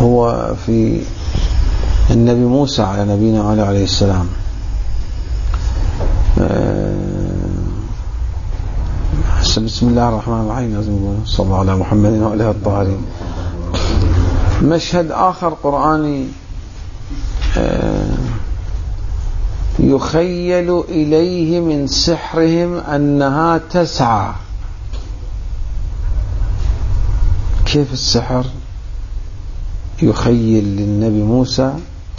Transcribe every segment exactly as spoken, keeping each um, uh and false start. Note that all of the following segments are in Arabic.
هو في النبي موسى على نبينا عليه السلام. بسم الله الرحمن الرحيم، صلى الله على محمد وعلى الطاهرين. مشهد آخر قرآني، يخيل إليه من سحرهم أنها تسعى. كيف السحر؟ يخيل للنبي موسى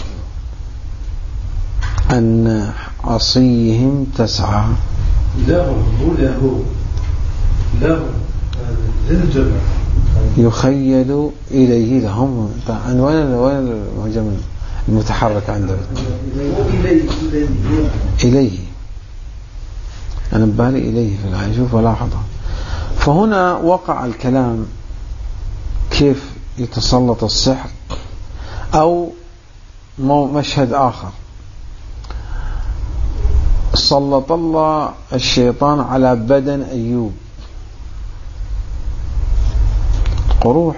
أن عصيهم تسعى. لهم مو له لهم للجمع. يخيل إليه لهم. وين وين الجمع المتحرك عنده؟ إليه إليه. أنا ببالي إليه في الآية، شوف ولاحظه. فهنا وقع الكلام كيف يتسلط السحر. أو مشهد آخر، سلط الله الشيطان على بدن أيوب قروح.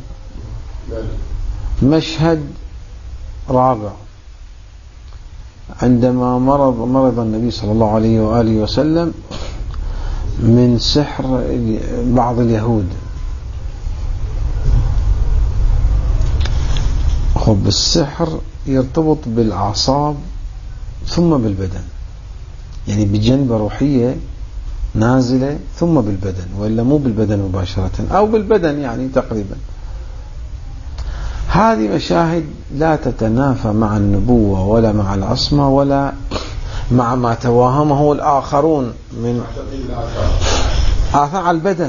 مشهد رابع، عندما مرض مرض النبي صلى الله عليه وآله وسلم من سحر بعض اليهود. خب السحر يرتبط بالأعصاب ثم بالبدن، يعني بجنبة روحية نازلة ثم بالبدن، وإلا مو بالبدن مباشرة، أو بالبدن يعني تقريبا. هذه مشاهد لا تتنافى مع النبوة ولا مع العصمة ولا مع ما توهمه الآخرون من آثار البدن.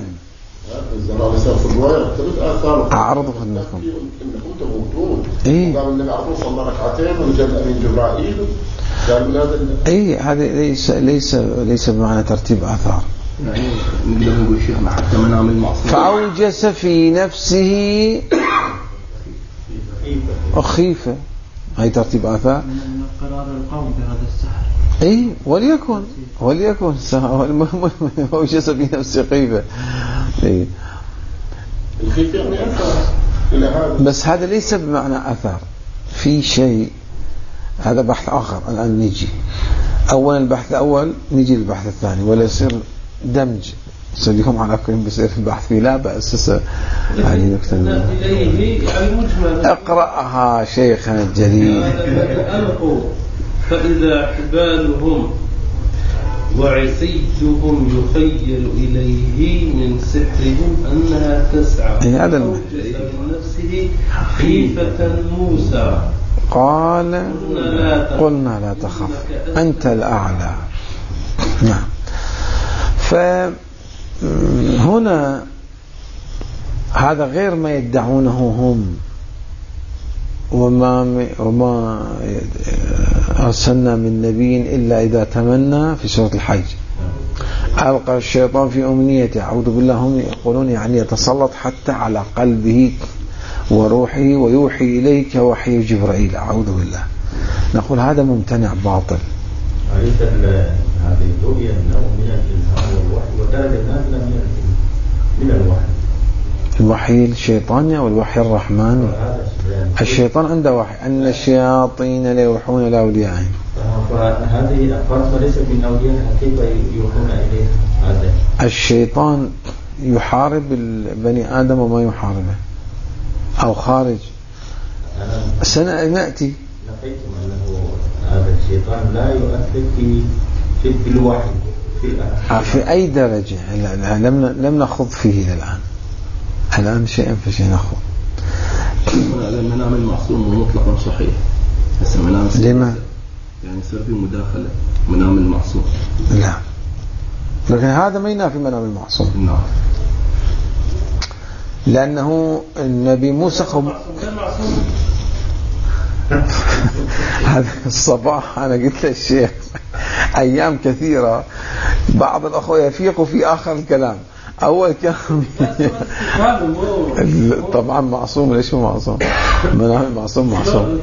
أعرض خدمتكم. إيه إيه هذا ليس ليس ليس بمعنى ترتيب آثار. يعني نقدر نقول شيخنا حتى منام المعصية. فأوجس في نفسه خيفة، هاي ترتيب آثار. من قرار القوم بهذا السحر. اي وليكن وليكن أوجس في نفسه خيفة. اي الخيفة يعني أثار، بس هذا ليس بمعنى أثار. في شيء، هذا بحث آخر الآن نيجي. أولا البحث الأول نيجي للبحث الثاني، ولا يصير دمج سيديهم على كل بيصير في البحث فيه. لا بأس هذه نكتة. اقرأها شيخنا الجليل. ألقوا فإذا حبالهم وعصيهم يخيل إليه من سحرهم أنها تسعى. هذا من نفسه خيفة موسى قال قلنا لا تخف أنت الأعلى. نعم. فهنا هذا غير ما يدعونه هم، وما وما أرسلنا من نبي إلا إذا تمنى في سورة الحج ألقى الشيطان في أمنيته. أعوذ بالله. هم يقولون يعني يتسلط حتى على قلبه وروحه ويوحي إليك وحي جبرائيل. أعوذ بالله. نقول هذا ممتنع باطل. أليس هذه الرؤية نوع من الإلهام والوحي ودرجة نازلة من من الوحي؟ الوحي الشيطاني والوحي الرحمن. الشيطان عنده وحي أن الشياطين لا يوحون إلى أوليائهم. فهذه الأخبار ليست من أوليائها، كيف يوحون إليها؟ هذا الشيطان يحارب بني آدم وما يحاربه أو خارج. سنأتي. لقيتم أنه هذا الشيطان لا يؤثر في في الوحي في, في أي درجة. لم لم نخوض فيه الآن. الآن شيئا فشيء نخوض. المنام المعصوم مطلقا صحيح. بس المنام لما يعني يصير في مداخلة منام المعصوم. لا، لكن هذا ما ينافي منام المعصوم. نعم. لأنه النبي موسى خب هذا الصباح أنا قلت للشيخ أيام كثيرة بعض الأخوة يفيقوا في آخر الكلام. أول كان طبعا معصوم. ليش هو معصوم؟ منام معصوم معصوم.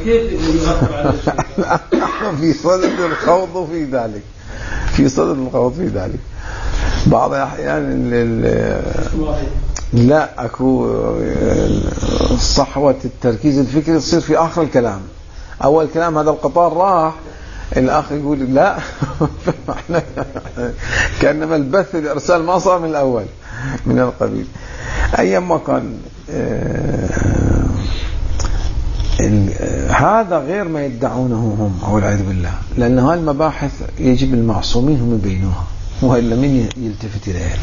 في صدد الخوض في ذلك، في صدد الخوض في ذلك. بعض الأحيان لا أكو صحوة التركيز الفكري تصير في آخر الكلام. أول كلام هذا القطار راح، الآخ يقول لا كأنما البث الإرسال ما صار من الأول من القبيل. أيما كان هذا غير ما يدعونه هم أو العياذ بالله، لأن هاي المباحث يجب المعصومين هم يبينوها، وإلا من يلتفت إليها.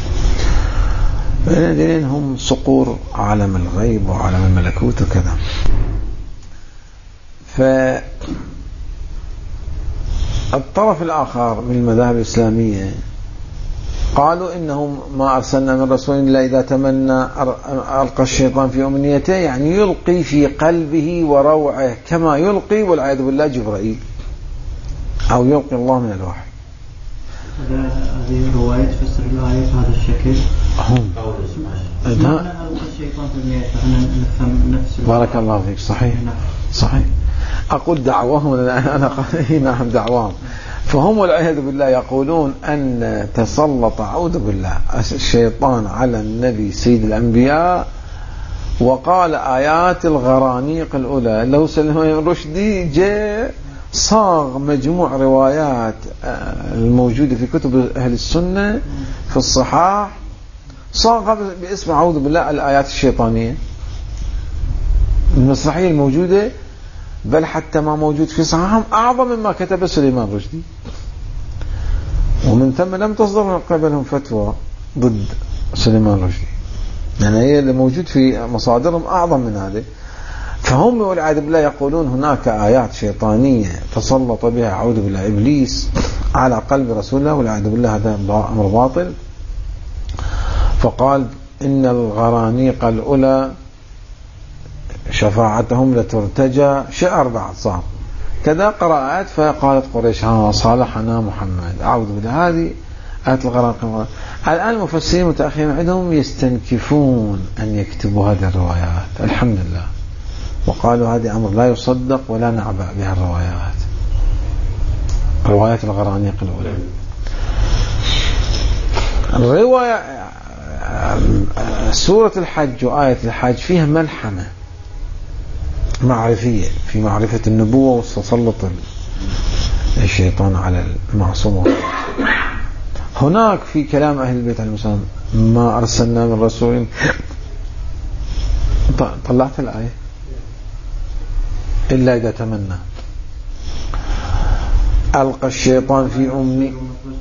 لأن هم صقور عالم الغيب وعالم الملكوت وكذا. فالطرف الآخر من المذاهب الإسلامية قالوا إنهم ما أرسلنا من رسول إلا إذا تمنى ألقى الشيطان في أمنيته، يعني يلقي في قلبه وروعه كما يلقي والعياذ بالله جبرائيل، أو يلقي الله من الوحي. هذه رواية تفسر الآية بهذا الشكل. هم معنى ألقى الشيطان في أمنيته فإحنا نفهم نفس. بارك الله فيك. صحيح صحيح. أقول دعوهم أنا نعم دعوهم. فهم والعياذ بالله يقولون أن تسلط أعوذ بالله الشيطان على النبي سيد الأنبياء وقال آيات الغرانيق الأولى. لو سلمان الرشدي جاء صاغ مجموع روايات الموجودة في كتب أهل السنة في الصحاح، صاغ باسم أعوذ بالله الآيات الشيطانية المسرحية الموجودة، بل حتى ما موجود في صحاحهم أعظم مما كتب سليمان الرشدي. ومن ثم لم تصدر من قبلهم فتوى ضد سليمان الرشدي، يعني هي اللي موجود في مصادرهم أعظم من هذا. فهم والعياذ بالله يقولون هناك آيات شيطانية تسلط بها أعوذ بالله إبليس على قلب رسول الله، والعياذ بالله هذا أمر باطل. فقال إن الغرانيق الأولى شفاعتهم لترتجى، شعر بعد صار كذا قراءات. فقالت قريش ها صالحنا محمد، أعوذ بالله. هذه آيات الغرانيق. الآن المفسرين المتأخرين عندهم يستنكفون أن يكتبوا هذه الروايات، الحمد لله، وقالوا هذه أمر لا يصدق ولا نعبأ بها الروايات، روايات الغرانيق الأولى. الرواية سورة الحج وآية الحج فيها ملحمة معرفية في معرفة النبوة وتسلط الشيطان على المعصوم. هناك في كلام أهل البيت عليهم السلام ما أرسلنا من رسول. طلعت الآية إلا إذا تمنى ألقى الشيطان في أمي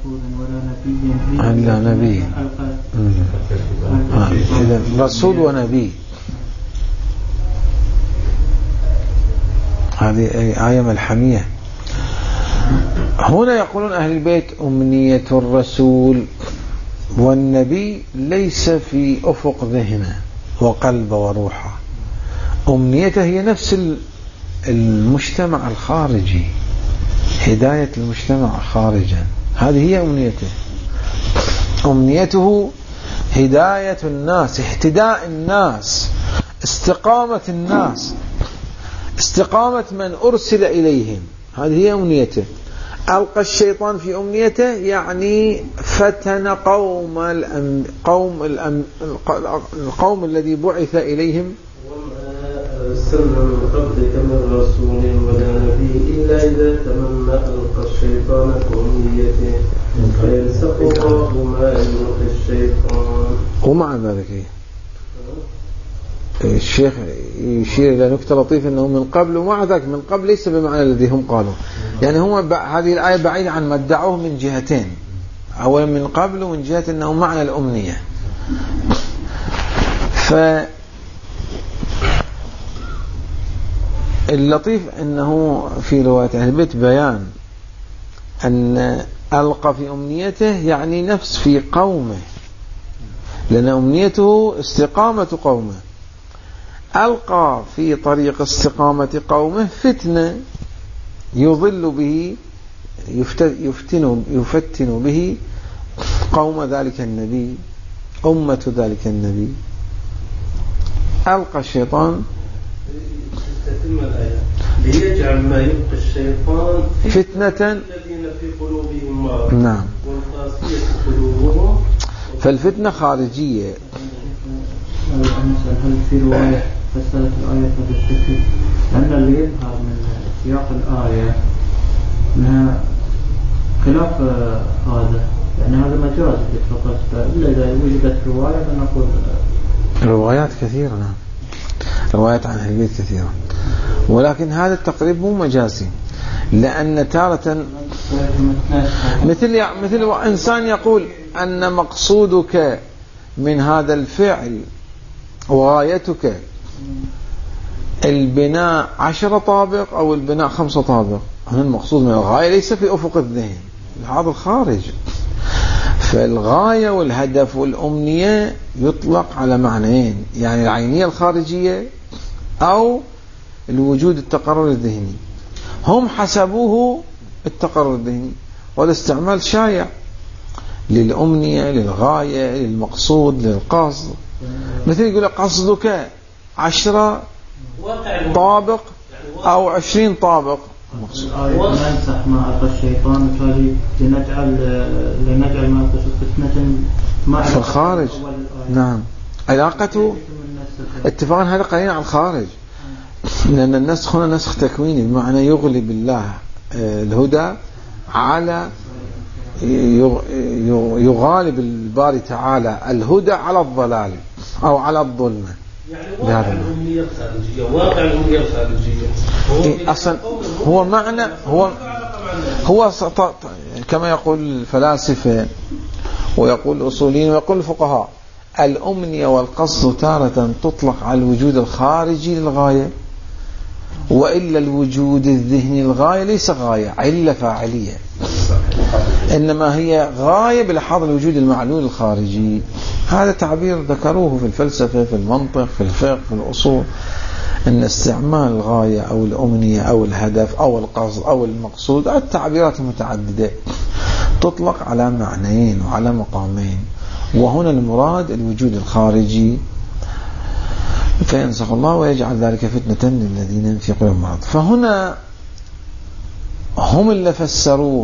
إلا نبي. إذا رسول ونبي، هذه آية ملحمية. هنا يقولون أهل البيت أمنية الرسول والنبي ليس في أفق ذهنه وقلبه وروحه، أمنيته هي نفس المجتمع الخارجي، هداية المجتمع خارجا، هذه هي أمنيته. أمنيته هداية الناس، اهتداء الناس، استقامة الناس، استقامة من أرسل إليهم، هذه هي أمنيته. ألقى الشيطان في أمنيته يعني فتن قوم الأم قوم الأم القوم الذي بعث إليهم. أرسلنا من قبلك من رسول ولا نبي إلا إذا تمنى ألقى الشيطان في أمنيته فينسخ الله ما يلقي الشيطان. ومع ذلك الشيخ يشير إلى نكتة لطيفة أنه من قبل، ومع ذلك من قبل ليس بمعنى الذي هم قالوا، يعني هم هذه الآية بعيدة عن ما ادعوه من جهتين، أولا من قبل ومن جهة أنه معنى الأمنية. فاللطيف أنه في رواية أهل البيت بيان أن ألقى في أمنيته يعني نفس في قومه، لأن أمنيته استقامة قومه. ألقى في طريق استقامة قومه فتنة يضل به يفتن, يفتن به قوم ذلك النبي، أمة ذلك النبي. ألقى الشيطان ليجعل ما يلقي الشيطان فتنة الذين في قلوبهم مرض، نعم، والقاسية قلوبهم فالفتنة خارجية. هل في رواية فسرت الآية بالتفسير؟ لأن اللي يظهر من سياق الآية أنها خلاف هذا، يعني هذا مجاز فقط، إلا إذا وجدت رواية فنقول روايات كثيرة. نعم روايات عن أهل البيت كثيرة، ولكن هذا التقريب مو مجازي، لأن تارة مثل مثل إنسان يقول أن مقصودك من هذا الفعل وغايتك البناء عشرة طابق أو البناء خمسة طابق، هنا المقصود من الغاية ليس في أفق الذهن، هذا الخارج. فالغاية والهدف والأمنية يطلق على معنيين، يعني العينية الخارجية أو الوجود التقرر الذهني. هم حسبوه التقرر الذهني، والاستعمال شائع للأمنية للغاية للمقصود للقصد. مثل يقول قصدك عشرة طابق أو عشرين طابق. ننسخ ما ألقى الشيطان وتالي لنجعل لنجعل ما ألقى فتنة ما في الخارج. نعم علاقته اتفاقا هذا قليل عن الخارج، لأن النسخ هنا نسخ تكويني، بمعنى يغلب الله الهدى على يغالب الباري تعالى الهدى على الضلال أو على الظلمة. يعني واقع الأمنية الخارجية، واقع الأمنية الخارجية أصلا هو معنى هو هو كما يقول الفلاسفة ويقول الأصوليين ويقول الفقهاء، الأمنية والقصد تارة تطلق على الوجود الخارجي للغاية، وإلا الوجود الذهني للغاية ليس غاية علة فاعلية، إنما هي غاية بلحاظ الوجود المعلول الخارجي. هذا تعبير ذكروه في الفلسفة في المنطق في الفقه في الأصول، أن استعمال الغاية أو الأمنية أو الهدف أو القصد أو المقصود، التعبيرات المتعددة تطلق على معنيين وعلى مقامين، وهنا المراد الوجود الخارجي، فينسخ الله ويجعل ذلك فتنة للذين في قلوبهم مرض. فهنا هم اللي فسروا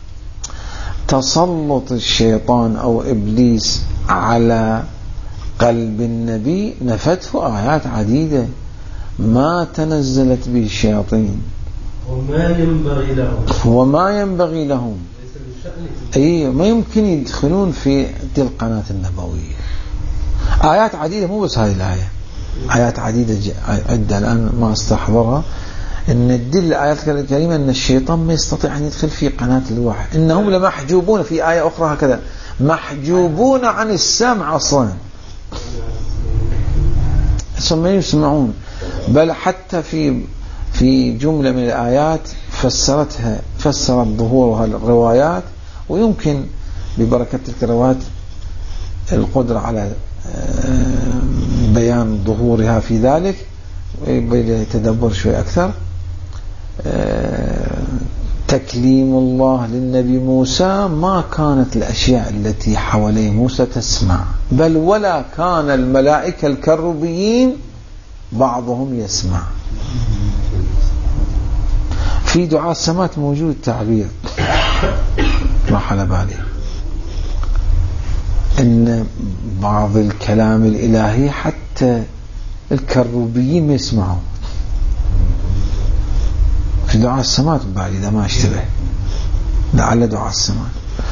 تسلط الشيطان أو إبليس على قلب النبي، نفته آيات عديدة ما تنزلت به الشياطين وما ينبغي لهم وما ينبغي لهم أي ما يمكن يدخلون في دي القناة النبوية. آيات عديدة، مو بس هذه الآية، آيات عديدة عدة الآن ما استحضرها، إن الدل الآيات الكريمة أن الشيطان ما يستطيع أن يدخل في قناة الوحي، إنهم لمحجوبون، في آية أخرى هكذا محجوبون عن السمع أصلا، ما يسمعون. بل حتى في في جملة من الآيات فسرتها فسرت ظهورها الروايات، ويمكن ببركة تلك الروايات القدرة على بيان ظهورها في ذلك ويتدبر شوي أكثر. تكليم الله للنبي موسى ما كانت الأشياء التي حواليه موسى تسمع، بل ولا كان الملائكة الكروبيين بعضهم يسمع. في دعاء السماوات موجود تعبير راح على بالي إن بعض الكلام الإلهي حتى الكروبيين يسمعون في دعاء السماوات، بعد إذا ما اشتبه لعل دعاء السماوات.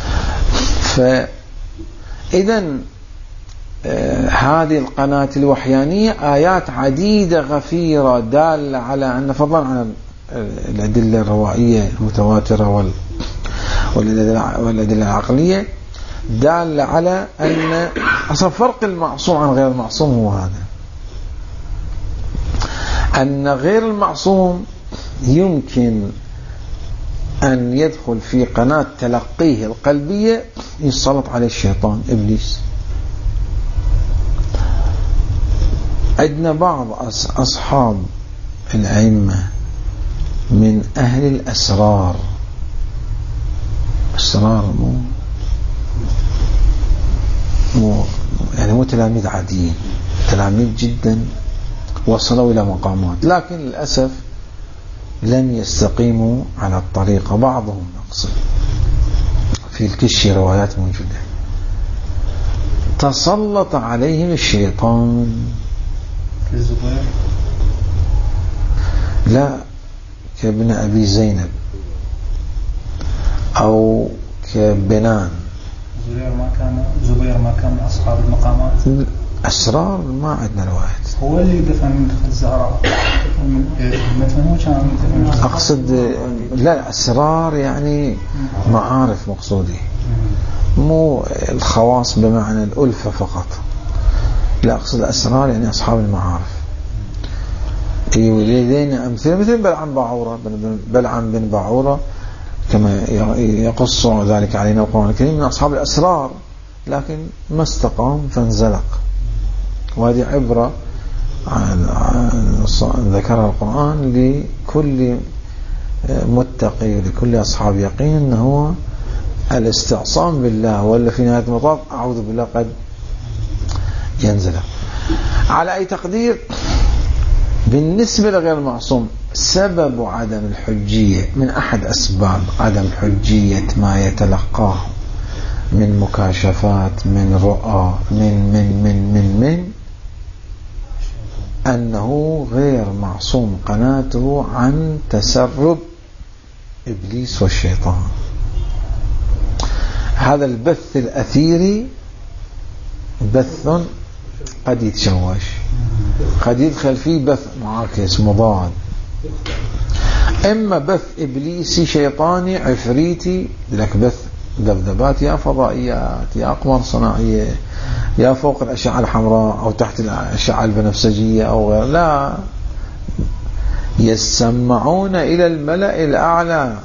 فإذن آه هذه القناة الوحيانية آيات عديدة غفيرة دالة على أن فضلا عن الأدلة الروائية المتواترة وال والأدلة العقلية دالة على أن أصلا فرق المعصوم عن غير المعصوم هو هذا، أن غير المعصوم يمكن أن يدخل في قناة تلقيه القلبية يسلط عليه الشيطان إبليس. عندنا بعض أصحاب الأئمة من أهل الأسرار، أسرار مو مو يعني مو تلاميذ عاديين، تلاميذ جدا وصلوا إلى مقامات، لكن للأسف لم يستقيموا على الطريقة. بعضهم أقصد في الكشي روايات موجودة تسلط عليهم الشيطان. الزبير لا، كابن أبي زينب أو كبنان. زبير ما كان زبير ما كان من أصحاب المقامات. أسرار ما عندنا روايات. هو اللي دفن من دخل الزهراء مثلا، هو كان من أقصد لا، أسرار يعني معارف مقصودي، مو الخواص بمعنى الألفة فقط، لا أقصد أسرار يعني أصحاب المعارف. لدينا أمثلة مثل بلعم باعورة، بلعم بن باعورة كما يقص ذلك علينا القرآن الكريم من أصحاب الأسرار، لكن ما استقام فانزلق. وهذه عبرة ذكرها القرآن لكل متقي ولكل أصحاب يقين، أنه هو الاستعصام بالله، ولا في نهاية المطاف أعوذ بالله قد ينزل. على أي تقدير بالنسبة لغير المعصوم سبب عدم الحجية من أحد أسباب عدم حجية ما يتلقاه من مكاشفات، من رؤى، من من من من من أنه غير معصوم قناته عن تسرب إبليس والشيطان. هذا البث الأثيري بث قد يتشوش، قد يدخل فيه بث معاكس مضاد، إما بث إبليسي شيطاني عفريتي، لك بث ذبذبات يا فضائيات يا أقمار صناعية يا فوق الأشعة الحمراء أو تحت الأشعة البنفسجية أو غير، لا، يسمعون إلى الملأ الأعلى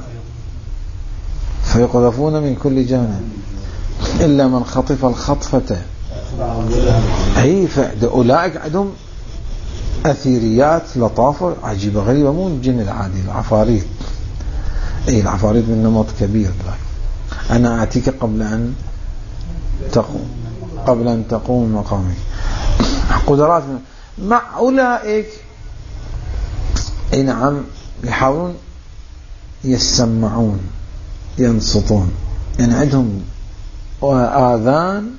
فيقذفون من كل جانب إلا من خطف الخطفة. أي فأولئك عندهم أثيريات لطافة عجيبة غريبة، مو الجن العادي، العفاريت. أي العفاريت من نمط كبير. أنا آتيك قبل أن تقوم قبل أن تقوم مقامي. قدرات مع أولئك أي نعم يحاولون يسمعون ينصتون، يعني عندهم آذان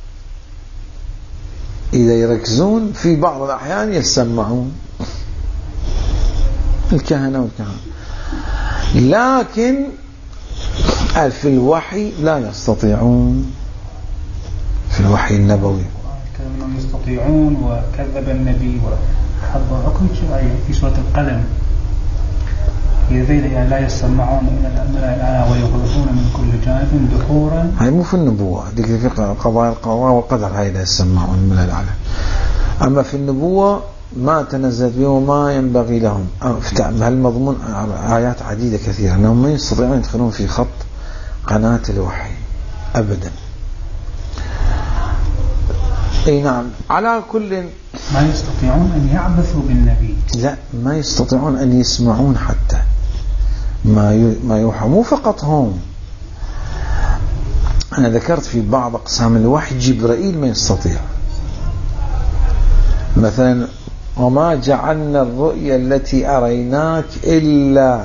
إذا يركزون في بعض الأحيان يسمعون، الكهنة والكهنة، لكن في الوحي لا يستطيعون، في الوحي النبوي كانوا يستطيعون. وكذب النبي وحضر حكم شرعي في سورة القلم، الذين لا يسمعون إلى الملأ ويغلقون من كل جانب دحورا. هاي مو في النبوة، ديك في قضايا القضاء والقدر، هاي لا يسمعون الملأ الأعلى. أما في النبوة ما تنزلت بهم وما ينبغي لهم، بهالمضمون آيات عديدة كثيرة أنهم ما يستطيعون يدخلون في خط قناة الوحي أبدا. أي نعم. على كل ما يستطيعون أن يعبثوا بالنبي، لا، ما يستطيعون أن يسمعون حتى ما ما يوحى. مو فقط هم، أنا ذكرت في بعض أقسام الوحي جبرائيل ما يستطيع. مثلا وما جعلنا الرؤيا التي أريناك إلا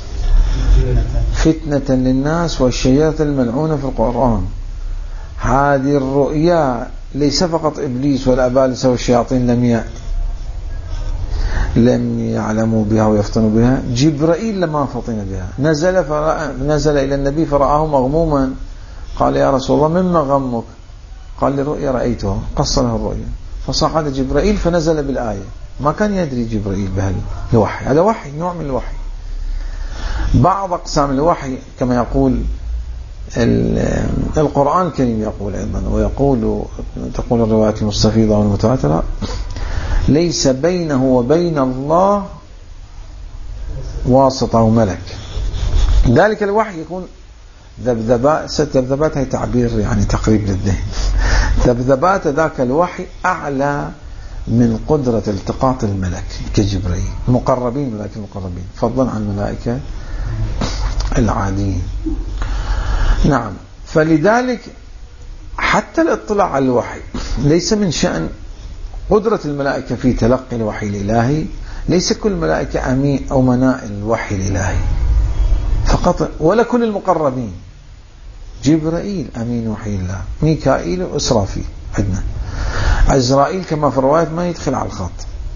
فتنة للناس والشجرة الملعونة في القرآن. هذه الرؤيا ليس فقط إبليس والأبالسة والشياطين لم لم يعلموا بها ويفطنوا بها، جبرائيل لما فطن بها. نزل فرأى نزل إلى النبي فرآه مغموما، قال يا رسول الله مما غمك؟ قال لي رؤيا رأيتها، قص له الرؤيا، فصعد جبرائيل فنزل بالآية. ما كان يدري جبرائيل بهالوحي، هذا وحي، نوع من الوحي. بعض أقسام الوحي كما يقول القرآن الكريم يقول أيضا، ويقول تقول الروايات المستفيضة والمتواترة ليس بينه وبين الله واسطة أو ملك. ذلك الوحي يكون ذبذبات، ست ذبذبات هي تعبير يعني تقريب للذهن. ذبذبات ذاك الوحي أعلى من قدرة التقاط الملك كجبرائيل، مقربين ملائكة المقربين فضلا عن الملائكة العاديين. نعم. فلذلك حتى الاطلاع على الوحي ليس من شأن قدرة الملائكة في تلقي الوحي الإلهي. ليس كل الملائكة أمين أو مناء الوحي الإلهي فقط، ولا كل المقربين. جبرائيل أمين وحي الله، ميكائيل وإسرافيل عندنا. عزرائيل كما في الروايات ما يدخل على الخط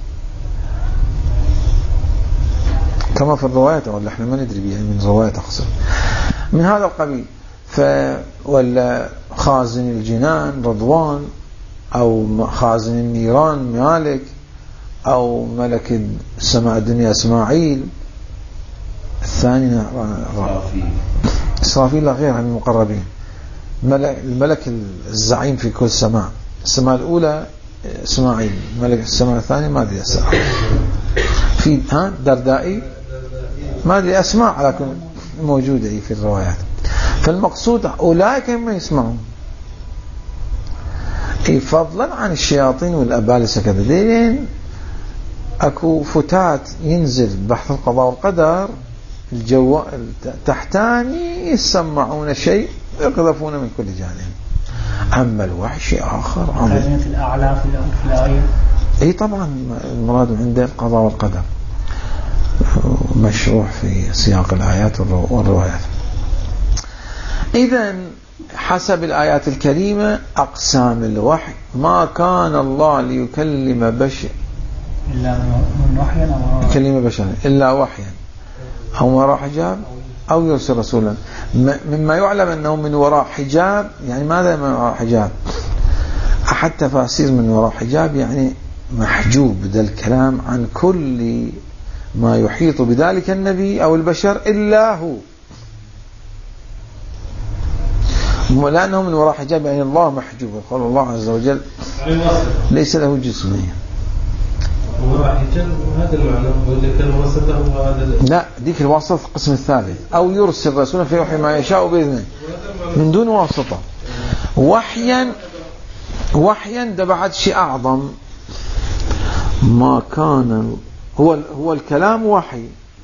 كما في الروايات، ولا احنا ما ندري بها من روايات أقصر من هذا القبيل. ف ولا خازن الجنان رضوان، أو خازن النيران مالك، أو ملك السماء الدنيا إسماعيل. الثاني إسرافيل لا غيرها من المقربين. الملك الزعيم في كل سماء. السماء الأولى إسماعيل، ملك السماء الثانية ما أدري أسماء. في ها دردائي ما أدري أسماء، لكن موجودة في الروايات. فالمقصود أولئك ما يسمعون، فضلا عن الشياطين والأبالسة كذا. دين أكو فتات ينزل بحث القضاء والقدر الجو تحتاني يسمعون شيء يقذفون من كل جانب. أما الوحي شيء آخر. خلينا في الأعلى في الآية. أي طبعا المراد عنده القضاء والقدر مشروع في سياق الآيات والروايات. إذن حسب الآيات الكريمة أقسام الوحي ما كان الله ليكلم بشر إلا من وحيا أو يكلم بشر إلا وحيا أو وراء حجاب أو يرسل رسولا. مما يعلم أنه من وراء حجاب، يعني ماذا من وراء حجاب؟ أحد تفاسير من وراء حجاب يعني محجوب ذا الكلام عن كل ما يحيط بذلك النبي أو البشر إلا هو، لأنه من وراء حجاب يعني الله محجوب. قال الله عز وجل ليس له جسم. وراء حجاب هذا المعنى، وإذا كان وسطه وهذا لا، ديك الواسطة القسم الثالث. أو يرسل رسولا فيوحي ما يشاء بإذنه من دون واسطة. وحيا وحيا ده بعد شيء أعظم. ما كان هو هو الكلام وحي.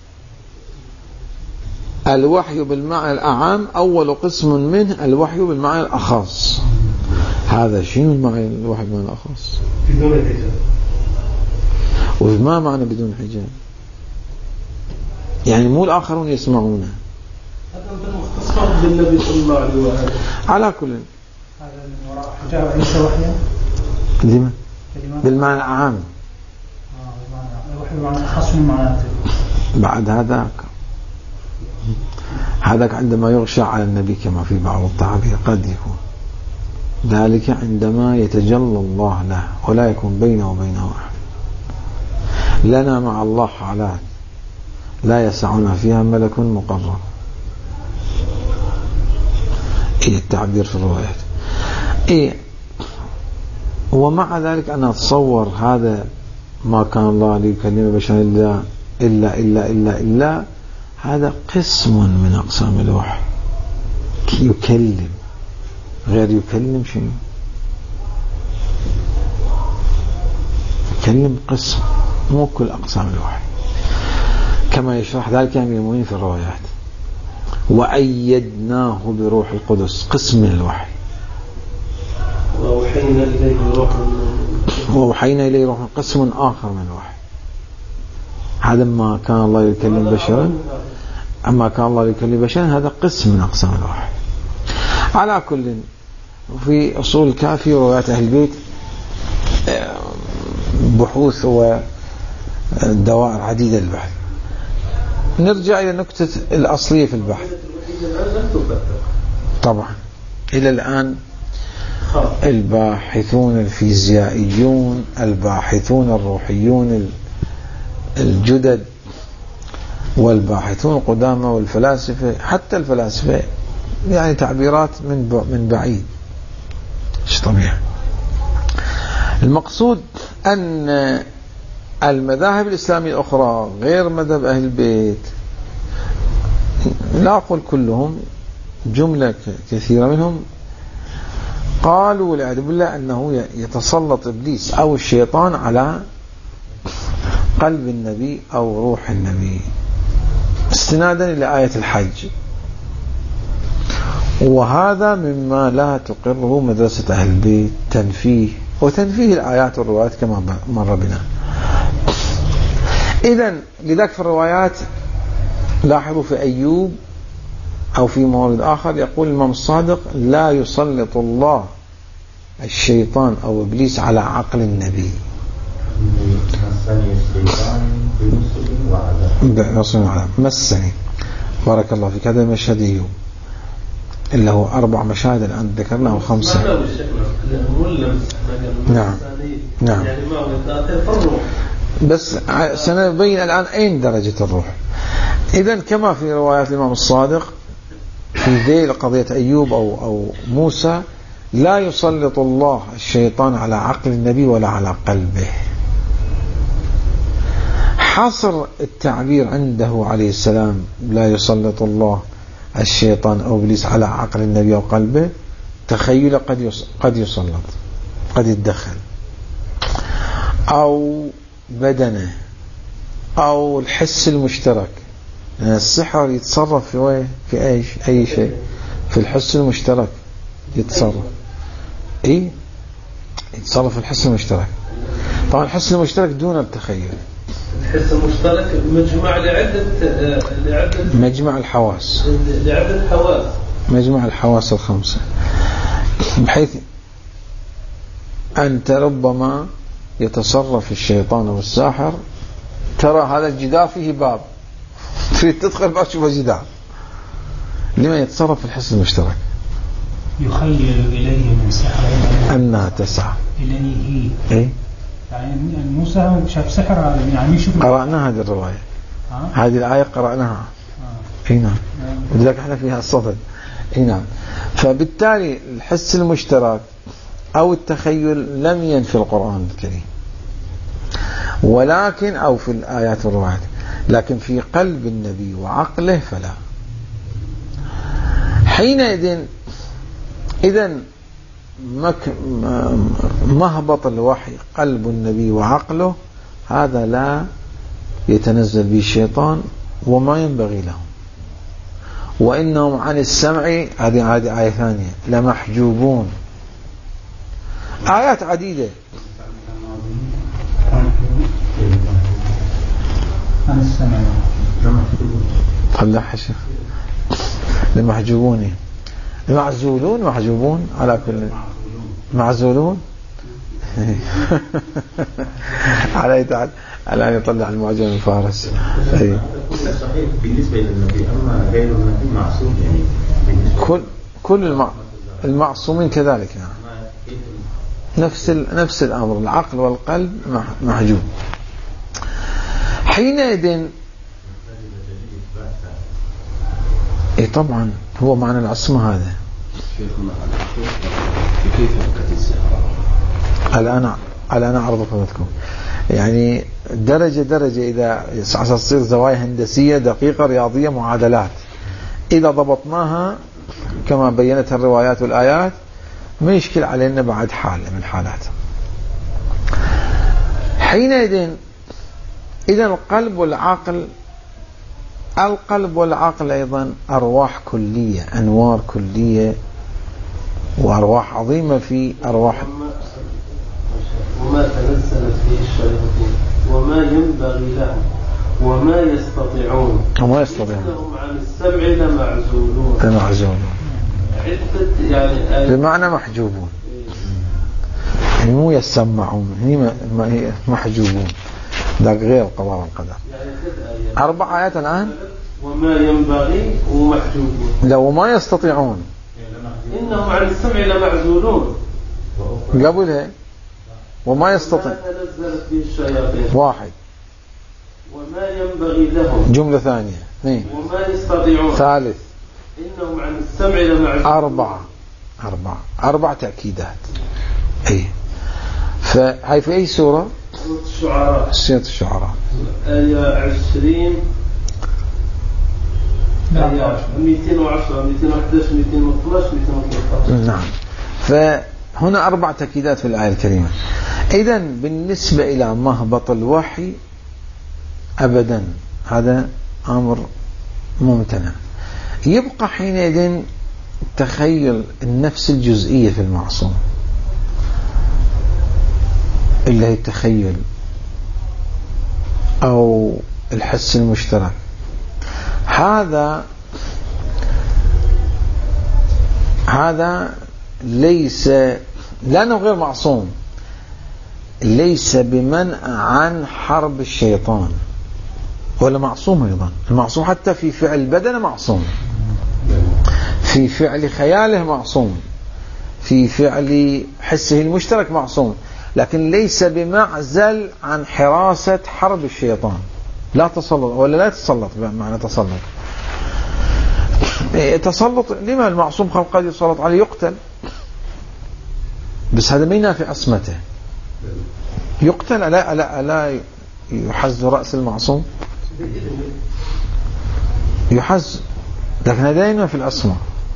الوحي بالمعنى الأعم أول قسم منه الوحي بالمعنى الأخص. هذا شنو المعنى الوحي بالمعنى الأخص؟ بدون حجاب. وما معنى بدون حجاب؟ يعني مو الآخرون يسمعونه. هذا مختص بالنبي صلى الله عليه وآله. على كل هذا من وراء حجاب ليس وحيا. لما؟ بالمعنى الأعم. الوحي بالمعنى الأخص من معناته. بعد هذاك هذاك عندما يغشى على النبي كما في بعض التعبير قد يكون ذلك عندما يتجلى الله له ولا يكون بينه وبينه أحد. لنا مع الله حالات لا يسعنا فيها ملك مقرب. إيه التعبير في الروايات. إيه ومع ذلك أنا أتصور هذا ما كان الله ليكلم بشر إلا إلا إلا إلا إلا هذا قسم من أقسام الوحي. يكلم غير يكلم شنو؟ يكلم قسم مو كل أقسام الوحي، كما يشرح ذلك أمير المؤمنين في الروايات. وأيدناه بروح القدس قسم من الوحي. وأوحينا إليه روح وأوحينا إليه روح قسم آخر من الوحي. هذا ما كان الله يكلم بشرا، أما كان الله يكلم بشرا هذا قسم من أقسام الوحي. على كل في أصول الكافي وروايات أهل البيت بحوث ودوائر عديدة للبحث. نرجع إلى النكتة الأصلية في البحث. طبعا إلى الآن الباحثون الفيزيائيون، الباحثون الروحيون الجدد، والباحثون القدامى والفلاسفة، حتى الفلاسفة يعني تعبيرات من من بعيد مش طبيعي. المقصود أن المذاهب الإسلامية الأخرى غير مذهب أهل البيت، لا أقول كلهم، جملة كثيرة منهم قالوا والعياذ بالله أنه يتسلط إبليس أو الشيطان على قلب النبي أو روح النبي استنادا إلى آية الحج، وهذا مما لا تقره مدرسة أهل البيت تنفيه وتنفيه الآيات والروايات كما مر بنا. إذن لذلك في الروايات لاحظوا في أيوب أو في مورد آخر يقول الإمام الصادق لا يسلط الله الشيطان أو إبليس على عقل النبي بنصر وعذاب. مسني بارك الله فيك. هذا المشهد أيوب اللي هو أربع مشاهد الآن ذكرنا أو خمسة. نعم نعم. بس سنبين الآن أين درجة الروح. إذن كما في روايات الإمام الصادق في ذيل قضية أيوب أو, أو موسى لا يسلط الله الشيطان على عقل النبي ولا على قلبه. حصر التعبير عنده عليه السلام لا يسلط الله الشيطان أو إبليس على عقل النبي أو قلبه تخيل قد قد يسلط قد يتدخل أو بدنه أو الحس المشترك. يعني السحر يتصرف في وين في أي أي شيء في الحس المشترك يتصرف. إيه يتصرف في الحس المشترك. طبعا الحس المشترك دون التخيل. الحس المشترك مجمع لعدة لعدة مجمع الحواس لعدة حواس مجمع الحواس الخمسة، بحيث أنت ربما يتصرف الشيطان والساحر ترى هذا الجدار فيه باب تريد تدخل باب تشوف جدار. لما يتصرف في الحس المشترك يخيل إليه من سحر أنها تسعى إليه. إيه يعني موسى شاف سحر هذا يعني يشوف. قرأنا هذه الرواية ها؟ هذه الآية قرأناها. اي نعم. ولذلك احنا فيها الصدد. اي نعم. فبالتالي الحس المشترك أو التخيل لم ينفي القرآن الكريم، ولكن أو في الآيات والروايات، لكن في قلب النبي وعقله فلا. حينئذ إذن مك مهبط الوحي قلب النبي وعقله هذا لا يتنزل به الشيطان وما ينبغي لهم. وإنهم عن السمع هذه هذه آية ثانية لمحجوبون. آيات عديدة. عن السمع طلعها شيخ. لمحجوبون المعزولون محجوبون على كل معزولون على تعال الآن يطلع المعجم من فارس. أي صحيح بالنسبة للنبي، أما غير النبي معصوم يعني كل كل المع... المعصومين كذلك يعني. نفس ال... نفس الأمر، العقل والقلب محجوب. حينئذ اي طبعا هو معنى العصمة هذا. كيف فكت السحر؟ الآن الآن أعرض فضلكم يعني درجة درجة إذا تصير زوايا هندسية دقيقة رياضية معادلات إذا ضبطناها كما بينتها الروايات والآيات ما يشكل علينا بعد حالة من الحالات. حينئذ إذا القلب والعقل، القلب والعقل أيضا أرواح كلية، أنوار كلية وأرواح عظيمة في أرواح. وما تنزلت به الشياطين وما ينبغي لهم وما يستطيعون وما يستطيعون إنهم عن السمع لمعزولون. لمعزولون يعني بمعنى محجوبون، يعني مو يسمعون، هي محجوبون، ذاك غير القضاء والقدر. أربع آيات الآن. وما ينبغي ومحجوبون لو ما يستطيعون إنهم عن السمع لمعزولون. قبلها وما يستطيع تنزلت به الشياطين واحد. وما ينبغي لهم جملة ثانية اثنين. وما يستطيعون ثالث. إنهم عن السمع لمعزولون. أربعة أربعة أربع تأكيدات. أي فهي في أي سورة؟ سورة الشعراء. سورة الشعراء آية عشرين آية مئتين وعشرة مئتين وأحد عشر مئتين واثني عشر مئتين وثلاثة عشر. نعم. فهنا أربع تأكيدات في الآية الكريمة. إذن بالنسبة إلى مهبط الوحي أبدا هذا أمر ممتنع. يبقى حينئذ تخيل النفس الجزئية في المعصوم اللي هي التخيل أو الحس المشترك. هذا هذا ليس لأنه غير معصوم ليس بمنع عن حرب الشيطان، ولا معصوم أيضا. المعصوم حتى في فعل بدنه معصوم، في فعل خياله معصوم، في فعل حسه المشترك معصوم، لكن ليس بمعزل عن حراسة حرب الشيطان. لا تسلط ولا لا تسلط بمعنى تسلط. تسلط لما المعصوم قد يسلط عليه يقتل، بس هذا ما ينافي عصمته. يقتل ألا, ألا, ألا يحز رأس المعصوم؟ يحز، لكن هذا ينافي العصمة.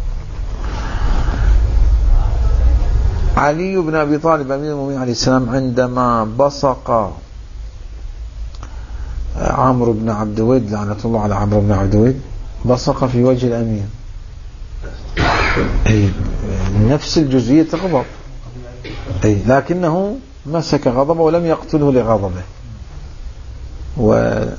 علي بن أبي طالب أمير المؤمنين عليه السلام عندما بصق عمرو بن عبد الود لعنة الله على عمرو بن عبد الود، بصق في وجه الأمير، أي نفس الجزئية غضب، أي لكنه مسك غضبه ولم يقتله لغضبه، ودار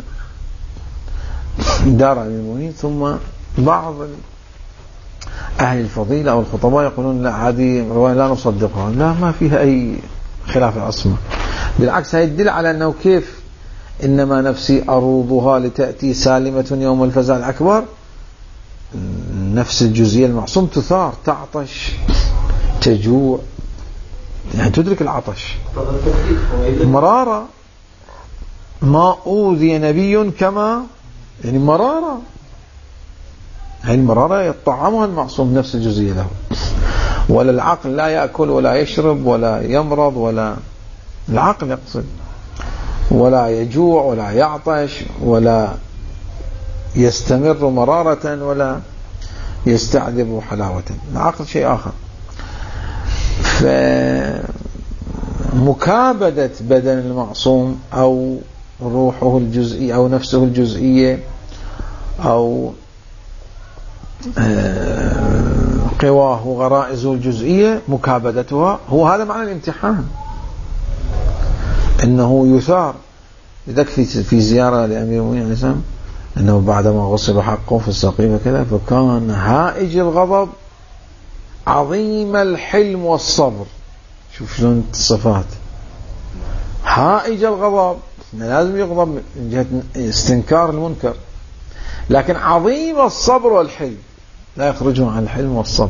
على المؤمنين. ثم بعض أهل الفضيلة أو الخطباء يقولون لا هذه رواية لا نصدقها، لا ما فيها أي خلاف العصمة، بالعكس هي يدل على أنه كيف إنما نفسي أروضها لتأتي سالمة يوم الفزع الأكبر. نفس الجزئية المعصوم تثار، تعطش، تجوع، يعني تدرك العطش، مرارة. ما أوذي نبي كما يعني مرارة، هذه المرارة يطعمها المعصوم نفس الجزئية له. ولا العقل لا يأكل ولا يشرب ولا يمرض، ولا العقل يقصد، ولا يجوع ولا يعطش ولا يستمر مرارة ولا يستعذب حلاوة. العقل شيء آخر. فمكابدة بدن المعصوم أو روحه الجزئية أو نفسه الجزئية أو قواه غرائزه الجزئية، مكابدتها هو هذا معنى الامتحان، إنه يثار. لذلك في زيارة لأمير المؤمنين عليه السلام أنه بعدما غصب حقه في السقيفة كذا، فكان هائج الغضب عظيم الحلم والصبر. شوف شلون الصفات، هائج الغضب لازم يغضب من جهة استنكار المنكر، لكن عظيم الصبر والحلم لا يخرجه عن الحلم والصبر.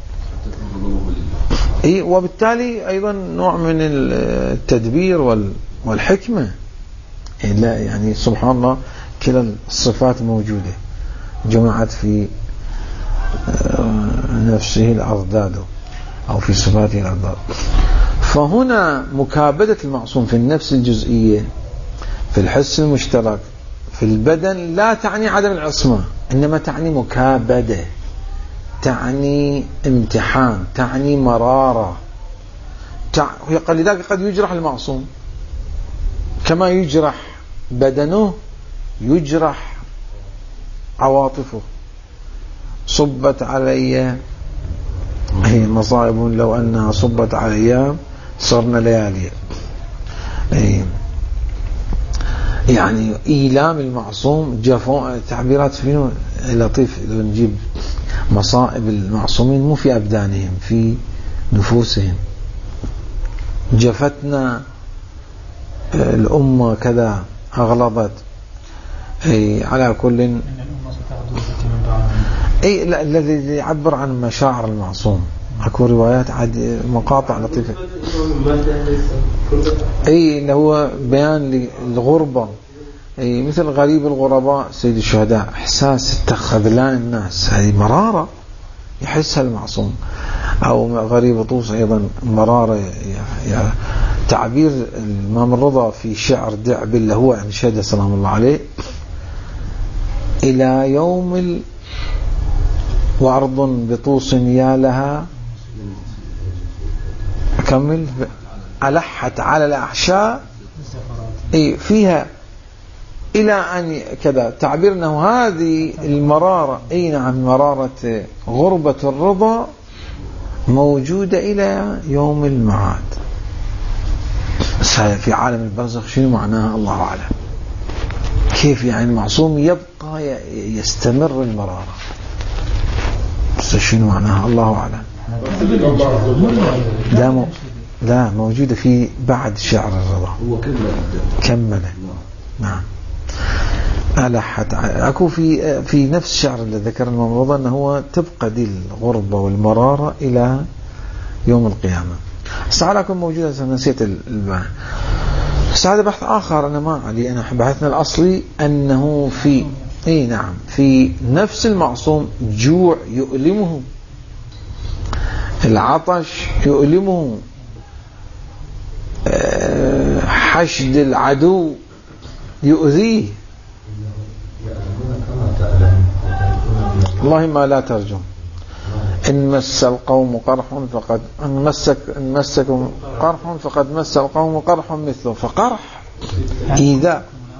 إيه، وبالتالي أيضا نوع من التدبير والحكمة. إيه لا يعني سبحان الله كلا الصفات موجودة جمعت في نفسه الأضداد أو في صفاته الأضداد. فهنا مكابدة المعصوم في النفس الجزئية، في الحس المشترك، في البدن، لا تعني عدم العصمة، إنما تعني مكابدة، تعني امتحان، تعني مرارة. تع... لذلك قد يجرح المعصوم كما يجرح بدنه، يجرح عواطفه. صبت علي هي مصائب لو أنها صبت علي صرنا ليالي. يعني إيلام المعصوم، جفاء، تعبيرات فيه لطيف. إذا نجيب مصائب المعصومين مو في أبدانهم، في نفوسهم. جفتنا الأمة كذا، أغلظت. أي على كل أي الذي يعبر عن مشاعر المعصوم. أكو روايات عاد مقاطع لطيفة، أي اللي هو بيان للغربة، أي مثل غريب الغرباء سيد الشهداء، إحساس خذلان الناس، هذه مرارة يحسها المعصوم. أو غريب طوس أيضا مرارة. يعني تعبير الإمام الرضا في شعر دعبل اللي هو أنشده سلام الله عليه: إلى يوم ال... وأرض بطوس يا لها، أكمل، ألحت على الأحشاء، أي فيها إلى أن كذا، تعبير أنه هذه المرارة، أي نعم، مرارة غربة الرضا موجودة إلى يوم المعاد. في عالم البرزخ شنو معناها الله أعلم. كيف يعني المعصوم يبقى يستمر المرارة، بس شنو معناها الله أعلم. دامه لا موجودة في بعد شعر الرضا. هو كمل كمل نعم. ألحت أكو في في نفس الشعر اللي ذكر الإمام الرضا أنه هو تبقى دي الغربة والمرارة إلى يوم القيامة. سألكم موجودة نسيت البحث. هذا بحث آخر أنا ما علي، أنا بحثنا الأصلي أنه في إيه نعم في نفس المعصوم جوع يؤلمه، العطش يؤلمه، حشد العدو يؤذيه. والله ما لا ترجم. إن مس القوم قرح فقد إن مسك إن مسكم قرح فقد مس القوم قرح مثله. فقرح إذا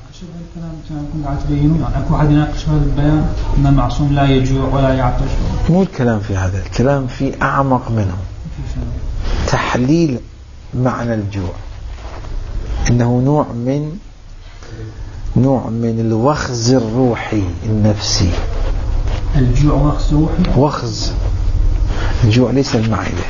أكو أحد يناقش هذا البيان أن المعصوم لا يجوع ولا يعطش. مو الكلام في هذا، الكلام في أعمق منه، تحليل معنى الجوع، إنه نوع من نوع من الوخز الروحي النفسي. الجوع وخز روحي؟ وخز الجوع ليس المعدة.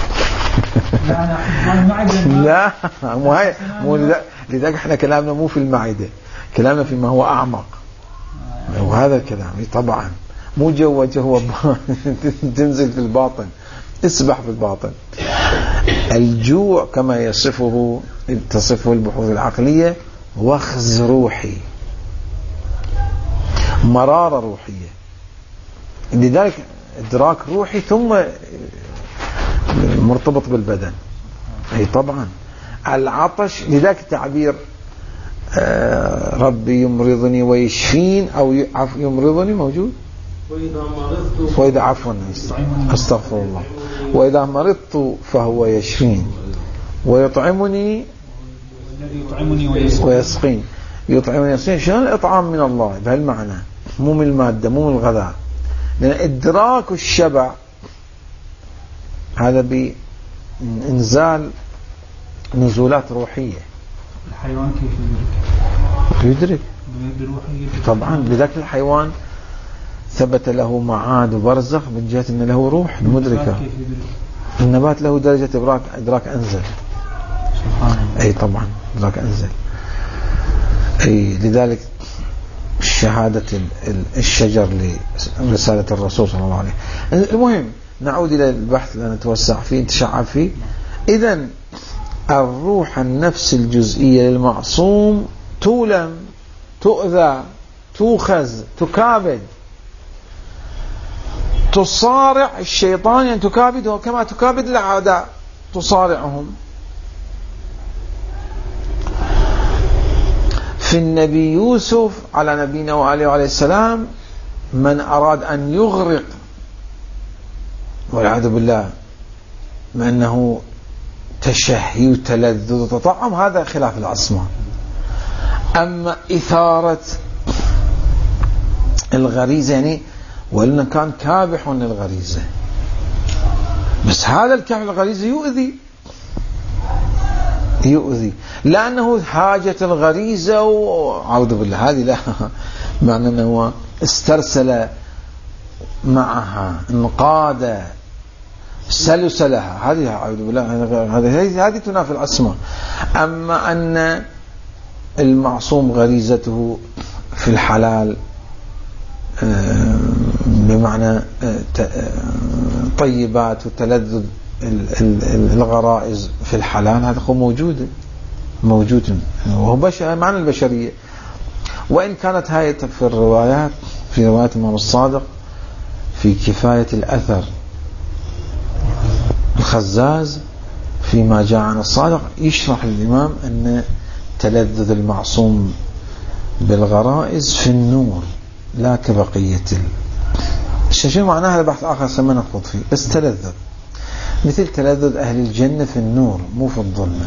لا مو هاي مو لذلك احنا كلامنا مو في المعدة، كلامنا فيما هو أعمق، وهذا الكلام طبعا مو جوا جوا تنزل في الباطن، اسبح في الباطن. الجوع كما يصفه تصفه البحوث العقلية وخز روحي، مرارة روحية، لذلك إدراك روحي ثم مرتبط بالبدن. أي طبعا العطش، لذلك تعبير ربي يمرضني ويشفين أو يمرضني موجود، وإذا عفوا أستغفر الله، وإذا مرضت فهو يشفين ويطعمني ويسقين. يطعمني ويسقين شنو الإطعام؟ من الله بهالمعنى، مو من المادة، مو من الغذاء، لأن إدراك الشبع هذا بإنزال نزولات روحية. الحيوان كيف يدرك؟ يدرك طبعا، بذلك الحيوان ثبت له معاد وبرزخ من جهة أن له روح مدركة. النبات له درجة إدراك إدراك أنزل. أي طبعا إدراك أنزل. أي لذلك شهادة الشجر لرسالة الرسول صلى الله عليه وسلم. المهم نعود إلى البحث اللي نتوسع فيه نتشعب فيه. إذن الروح النفس الجزئية للمعصوم تولم، تؤذى، توخز، تكابد، تصارع الشيطان، يعني تكابده كما تكابد الأعداء، تصارعهم. في النبي يوسف على نبينا وعليه وعليه السلام من أراد أن يغرق والعياذ بالله مع أنه تشهي وتلذذ وتطعم، هذا خلاف العصمة. أما إثارة الغريزة يعني وإن كان كابح للغريزة، بس هذا الكابح للغريزة يؤذي يؤذي لأنه حاجة الغريزة وعوذ بالله، هذه لا معنى أنه استرسل معها، انقاد، سلسلها، هذه أعوذ بالله، هذه هذه تنافي العصمة. أما أن المعصوم غريزته في الحلال بمعنى طيبات وتلذذ الغرائز في الحلال، هذا هو موجود موجود وهو بشر، معنى البشرية. وإن كانت هاي في الروايات، في رواية الإمام الصادق في كفاية الأثر الخزاز فيما جاء عن الصادق يشرح الإمام أن تلذذ المعصوم بالغرائز في النور لا كبقية شو معناه. هذا بحث آخر سما نخوض فيه، بس تلذذ مثل تلذذ أهل الجنة في النور مو في الظلمة،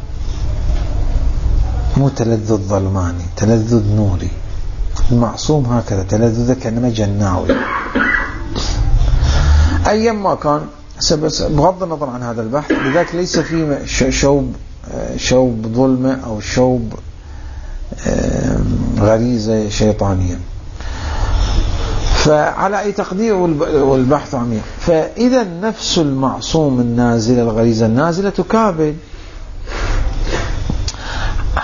مو تلذذ ظلماني، تلذذ نوري. المعصوم هكذا تلذذ كأنما جناوي. أيما كان بغض النظر عن هذا البحث، لذلك ليس فيه شوب شوب ظلمة أو شوب غريزة شيطانية. فعلى أي تقدير والبحث عميق. فإذا نفس المعصوم النازلة، الغريزة النازلة تكابد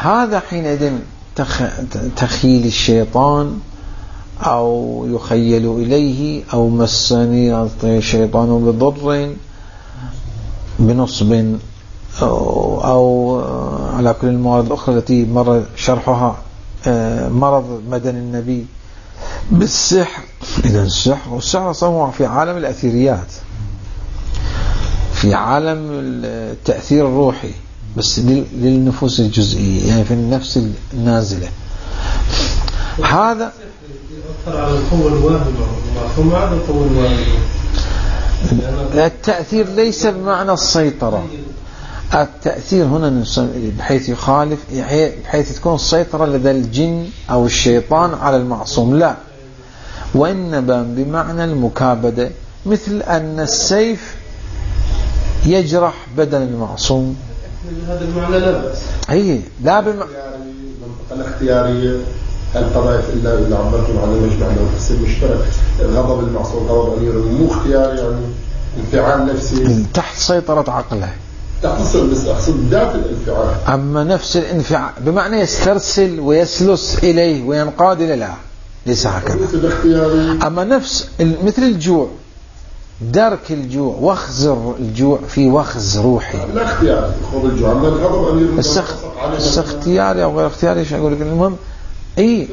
هذا حينئذ تخ... تخيل الشيطان أو يخيل إليه أو مسني الشيطان بضر بنصب أو, أو على كل الموارد الأخرى التي مر شرحها مرض بدن النبي بالسحر. إذا السحر والسحر صنع في عالم الأثيريات، في عالم التأثير الروحي، بس للنفوس الجزئية، يعني في النفس النازلة. هذا على القوة الواهمة ثم على القوة الواهمة. التأثير ليس بمعنى السيطرة. التأثير هنا بحيث يخالف، بحيث تكون السيطرة لدى الجن أو الشيطان على المعصوم، لا، وإنما بمعنى المكابدة، مثل أن السيف يجرح بدن المعصوم. هذا المعنى لا بأس. أي لا بم... المنطقة الاختيارية القضايا إلا إلا عبرتم عن المجمع لو تحسب مشترك غضب المعصوم غضب أمير مو اختياري، يعني انفعال نفسي تحت سيطرة عقله، تحت بس أقصد ذات الانفعال. أما نفس الانفعال بمعنى يسترسل ويسلس إليه وينقاد إليه، لا، ليس هكذا. أما نفس مثل الجوع، درك الجوع، وخز الجوع في وخز روحي. لا اختياري خذ الجوع، أما الغضب أمير بس اختياري أو غير اختياري، ايش أقول لك؟ المهم اي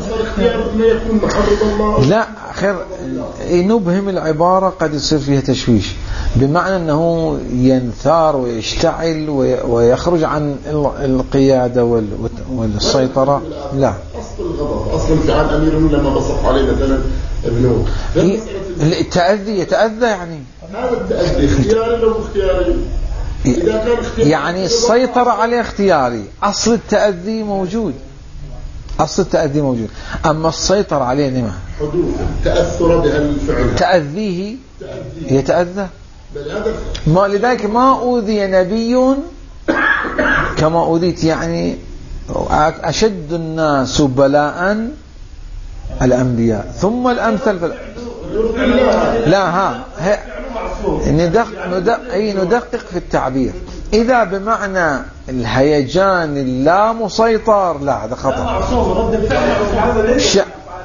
لا خير نبهم العبارة قد يصير فيها تشويش، بمعنى أنه ينثار ويشتعل ويخرج عن القيادة والسيطرة، لا. أصل الغضب أصل انفعال أمير لما بصق عليه مثلا ابنه التأذي، يتأذى يعني هذا التأذي اختياري لو اختياري، إذا كان اختياري يعني السيطرة عليه اختياري، أصل التأذي موجود، أصل التأذي موجود، أما السيطرة عليه لما حدوث تأثر بهالفعل تأذيه يتأذى. ما لذلك ما أوذي نبي كما أوذيت، يعني أشد الناس بلاء الأنبياء ثم الأمثل فل... لا ها ندقق, ندقق, أي ندقق في التعبير. إذا بمعنى الهيجان اللا مسيطر، لا، هذا خطأ. ش...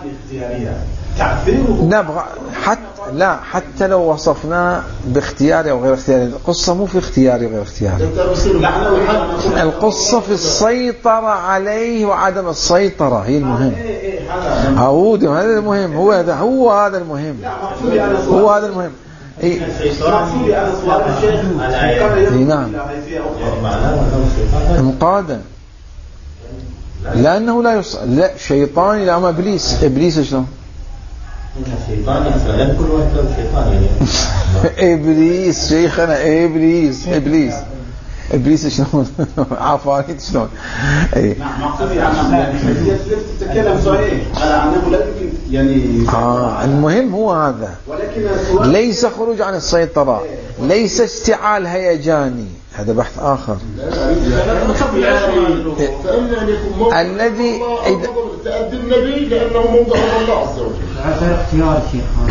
نبغى حتى لا حتى لو وصفنا باختياري أو غير اختياري، القصة مو في اختياري وغير اختياري، القصة في السيطرة عليه وعدم السيطرة هي المهم. عود هذا المهم، هو هذا هو هذا المهم هو هذا المهم. اي نعم مقادة، لأنه لا يص... لا شيطان لا، ما إبليس إبليس شلون شيطان يعني كل واحد له شيطان يعني إبليس شيخنا إبليس إبليس إبليس شلون عفاريت شلون إيه مقصودي يعني تتكلم صحيح على أنه لا يمكن يعني آه المهم هو هذا، ليس خروج عن السيطرة، ليس اشتعال هيجاني، هذا بحث آخر. الذي تأدي النبي لأنه موضع الله عز وجل. هذا اختيار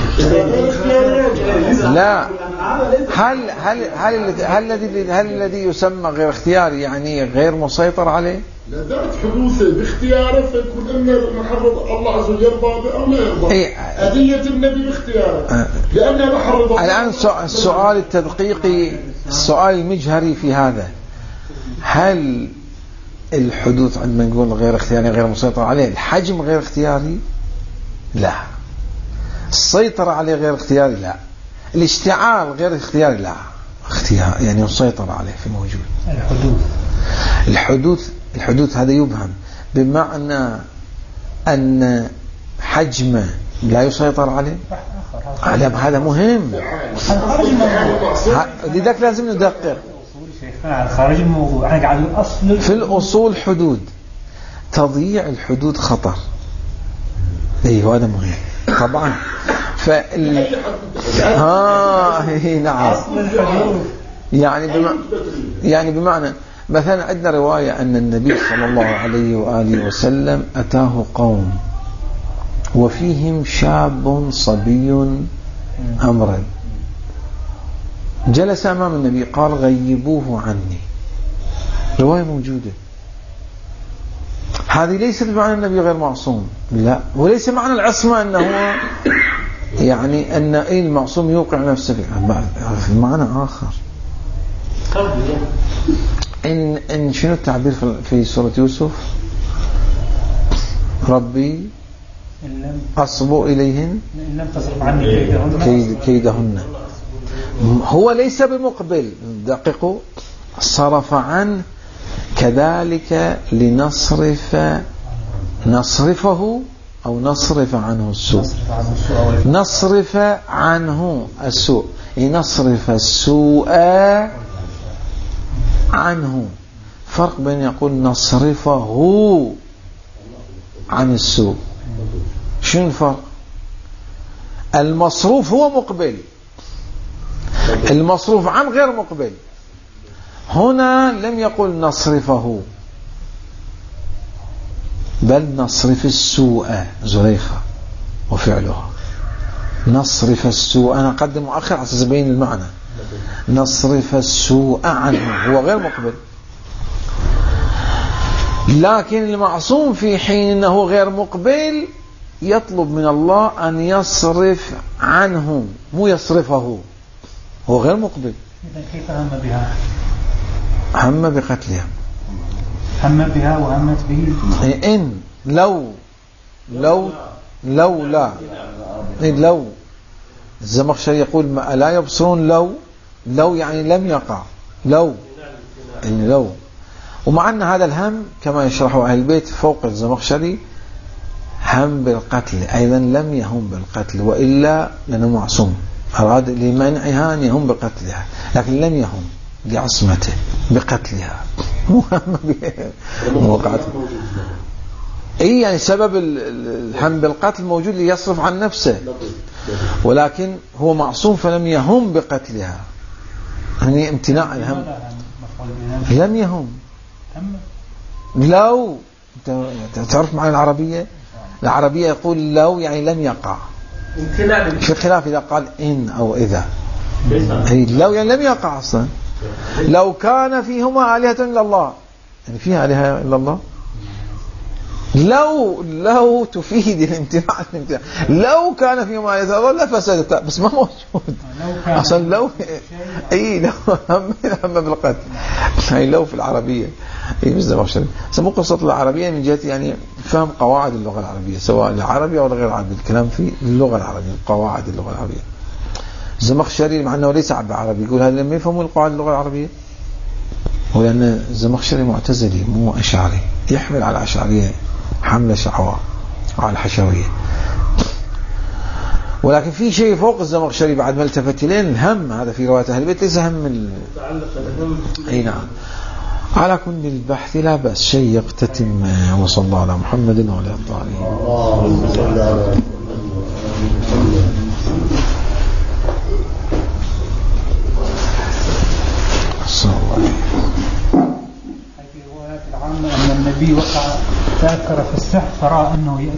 شيخ. لا، هل هل هل هل الذي هل الذي يسمى غير اختياري يعني غير مسيطر عليه؟ لا، ذات حدوثه باختياره فيكون إن محرض الله عز وجل يرضى أو لا يرضى. إيه؟ أدية النبي باختياره لأنه محرض. الآن السؤال التدقيقي، السؤال المجهري في هذا، هل الحدوث عندما نقول غير اختياري غير مسيطر عليه، الحجم غير اختياري؟ لا. السيطرة عليه غير اختياري؟ لا. الاشتعال غير اختياري؟ لا. اختيار يعني مسيطر عليه في موجود. الحدوث الحدوث الحدوث هذا يبهم بمعنى أن حجمه لا يسيطر عليه، هذا مهم، لذلك لازم ندقق خارج الموضوع. أنا قاعد أصل في الأصول حدود، تضييع الحدود خطر. ايه هذا مهم طبعا. فال ها هي نعم يعني بم... يعني بمعنى مثلا عندنا رواية أن النبي صلى الله عليه وآله وسلم أتاه قوم وفيهم شاب صبي أمرد، جلس أمام النبي قال غيبوه عني. رواية موجودة هذه ليست بمعنى النبي غير معصوم، لا، وليس معنى العصمة أنه هو يعني أن أي المعصوم يوقع نفسه في معنى آخر. إن إن شنو التعبير في سورة يوسف؟ ربي أصبو إليهن إن لم تصرف عني كيدهن كيد كيدهن. هو ليس بمقبل، دققوا، صرف عنه، كذلك لنصرف نصرفه أو نصرف عنه السوء، نصرف عنه السوء، نصرف السوء عنه. فرق بين يقول نصرفه عن السوء. شنو الفرق؟ المصروف هو مقبل، المصروف عن غير مقبل. هنا لم يقل نصرفه بل نصرف السوء، زليخة وفعلها نصرف السوء. أنا أقدم مؤخر على أساس أبين المعنى. نصرف السوء عنه هو غير مقبل، لكن المعصوم في حين أنه غير مقبل يطلب من الله أن يصرف عنه، مو يصرفه، هو غير مقبل. إذا كيف هم بها؟ هم بقتلها، هم بها وهمت به. إن لو لو لو لا لو الزمخشري يقول ما لا يبصرون لو لو يعني لم يقع، لو إن لو. ومع أن هذا الهم كما يشرحه أهل البيت فوق الزمخشري هم بالقتل، أيضا لم يهم بالقتل، وإلا لأنه معصوم أراد لمنعها أن يهم بقتلها، لكن لم يهم لعصمته بقتلها، مو هم بوقعته. أي يعني سبب الهم بالقتل موجود ليصرف عن نفسه، ولكن هو معصوم فلم يهم بقتلها، يعني امتناع الهم. لم يهم لو تعرف معنى العربية، العربية يقول لو يعني لم يقع، في خلاف إذا قال إن أو إذا. لو يعني لم يقع أصلا. لو كان فيهما آلهة إلا الله، يعني فيها آلهة إلا الله، لو لو تفيد الامتناع، الامتناع لو كان فيهما آلهة إلا الله لفسدتا، بس ما موجود أصلا. لو أي لو هم هم بالقتل، هي لو في العربية أي مش زي سمو قصة العربية من جهة يعني فهم قواعد اللغة العربية، سواء العربية أو غير العربية. الكلام في اللغة العربية، قواعد اللغة العربية. الزمخشري مع أنه ليس عبد عربي يقول هذا لم يفهموا القواعد اللغة العربية، ولأن الزمخشري معتزلي مو أشعري، يحمل على الأشعرية حملة شعواء على الحشوية. ولكن في شيء فوق الزمخشري بعد ما التفت إليه الهم، هذا في رواية أهل البيت ليس هم ال... أي نعم. على كل البحث لا بأس، شيء يقتتم. وصلى الله على محمد وعلى آله. في روايات العامة أن النبي وقع تأثر في السحر فرأى أنه